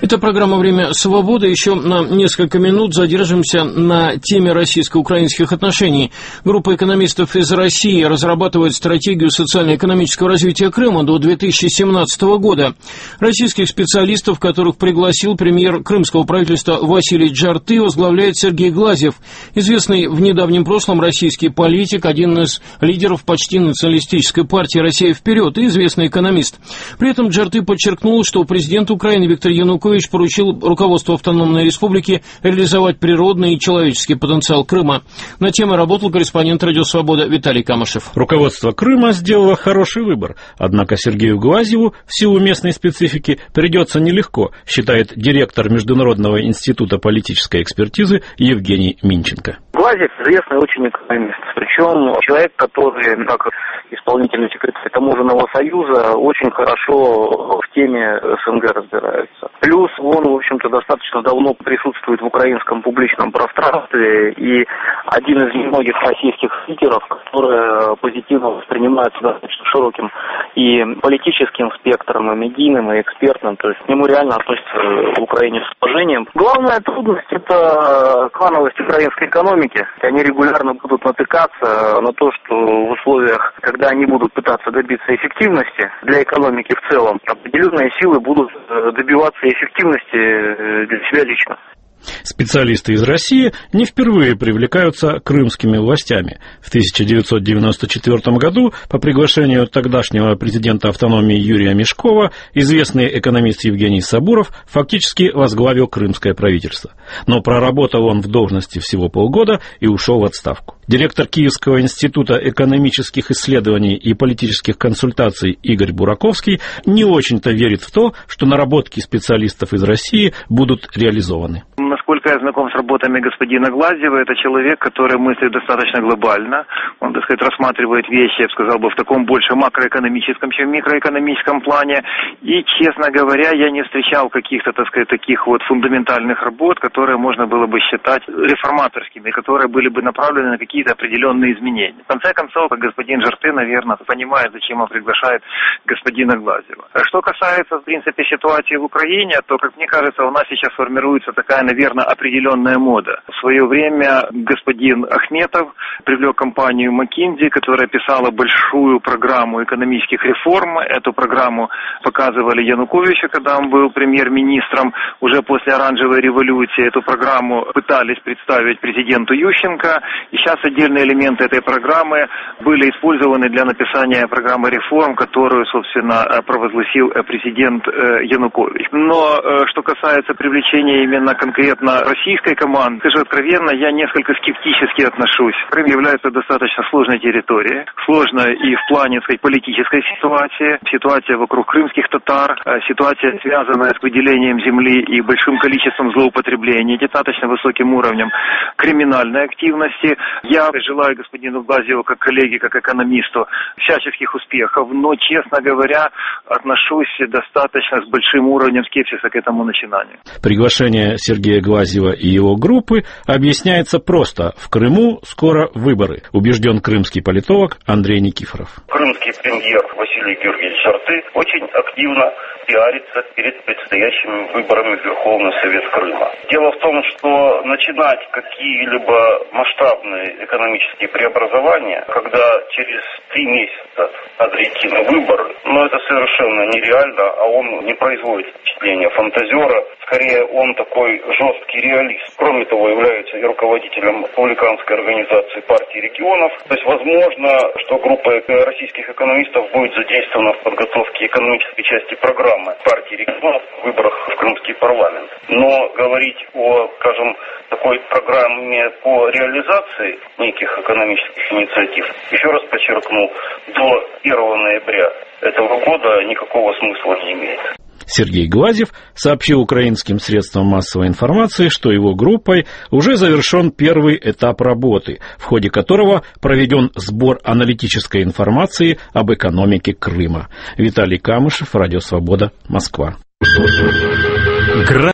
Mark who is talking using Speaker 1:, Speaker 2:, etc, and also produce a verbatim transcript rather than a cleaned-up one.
Speaker 1: Это программа «Время свободы». Еще на несколько минут задержимся на теме российско-украинских отношений. Группа экономистов из России разрабатывает стратегию социально-экономического развития Крыма до две тысячи семнадцатого года. Российских специалистов, которых пригласил премьер крымского правительства Василий Джарты, возглавляет Сергей Глазьев, известный в недавнем прошлом российский политик, один из лидеров почти националистической партии «Россия вперед» и известный экономист. При этом Джарты подчеркнул, что президент Украины Виктор Янукович поручил руководству автономной республики реализовать природный и человеческий потенциал Крыма. На тему работал корреспондент «Радио Свобода» Виталий Камышев.
Speaker 2: Руководство Крыма сделало хороший выбор, однако Сергею Глазьеву в силу местной специфики придется нелегко, считает директор Международного института политической экспертизы Евгений Минченко.
Speaker 3: Глазьев известный очень экономист, причем человек, который, как исполнительный секретарь Таможенного союза, очень хорошо в теме СНГ разбирается. Плюс он, в общем-то, достаточно давно присутствует в украинском публичном пространстве и один из немногих российских лидеров, которые позитивно воспринимаются достаточно широким и политическим спектром, и медийным, и экспертным. То есть к нему реально относятся в Украине с уважением. Главная трудность – это клановость украинской экономики. Они регулярно будут натыкаться на то, что в условиях, когда они будут пытаться добиться эффективности для экономики в целом, определенные силы будут добиваться эффективности для себя лично.
Speaker 2: Специалисты из России не впервые привлекаются крымскими властями. В тысяча девятьсот девяносто четвёртом году по приглашению тогдашнего президента автономии Юрия Мешкова известный экономист Евгений Сабуров фактически возглавил крымское правительство. Но проработал он в должности всего полгода и ушел в отставку. Директор Киевского института экономических исследований и политических консультаций Игорь Бураковский не очень-то верит в то, что наработки специалистов из России будут реализованы.
Speaker 4: Насколько я знаком с работами господина Глазьева, это человек, который мыслит достаточно глобально. Он, так сказать, рассматривает вещи, я бы сказал, бы, в таком больше макроэкономическом, чем микроэкономическом плане. И, честно говоря, я не встречал каких-то, так сказать, таких вот фундаментальных работ, которые можно было бы считать реформаторскими, которые были бы направлены на какие-то определенные изменения. В конце концов, господин Джарты, наверное, понимает, зачем он приглашает господина Глазьева. Что касается, в принципе, ситуации в Украине, то, как мне кажется, у нас сейчас формируется такая, наверное, определенная мода. В свое время господин Ахметов привлек компанию McKinsey, которая писала большую программу экономических реформ. Эту программу показывали Януковичу, когда он был премьер-министром. Уже после оранжевой революции эту программу пытались представить президенту Ющенко. И сейчас отдельные элементы этой программы были использованы для написания программы реформ, которую, собственно, провозгласил президент Янукович. Но что касается привлечения именно конкретно российской команды, скажу откровенно, я несколько скептически отношусь. Крым является достаточно сложной территорией. Сложной и в плане, так сказать, политической ситуации. Ситуация вокруг крымских татар, ситуация, связанная с выделением земли и большим количеством злоупотреблений, достаточно высоким уровнем криминальной активности. Я желаю господину Глазьеву, как коллеге, как экономисту, всяческих успехов, но, честно говоря, отношусь достаточно с большим уровнем скепсиса к этому начинанию.
Speaker 2: Приглашение Сергея Глазьева и его группы объясняется просто. В Крыму скоро выборы, убежден крымский политолог Андрей Никифоров.
Speaker 5: Крымский премьер Василий Георгиевич Джарты очень активно пиарится перед предстоящими выборами в Верховный Совет Крыма. Дело в том, что начинать какие-либо масштабные экономические преобразования, когда через три месяца надо идти на выборы, ну это совершенно нереально, а он не производит впечатления фантазера. Скорее, он такой жесткий реалист. Кроме того, является и руководителем республиканской организации партии регионов. То есть, возможно, что группа российских экономистов будет задействована в подготовке экономической части программы партии регионов в выборах в крымский парламент. Но говорить о, скажем, такой программе по реализации неких экономических инициатив, еще раз подчеркну, до первого ноября этого года никакого смысла не имеет.
Speaker 2: Сергей Глазьев сообщил украинским средствам массовой информации, что его группой уже завершен первый этап работы, в ходе которого проведен сбор аналитической информации об экономике Крыма. Виталий Камышев, Радио Свобода, Москва.